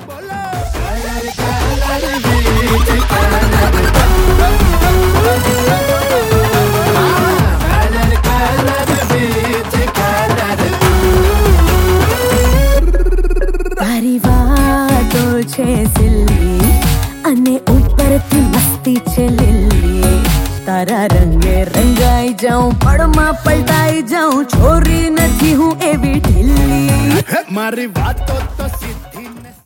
તારી વાતો છે સિલ્લી અને ઉપરથી મસ્તી છે લીલી તારા રંગે રંગાઈ જાઉં પળમાં પલટાઈ જાઉં છોરી નથી હું એવી ઢીલી મારી વાતો તો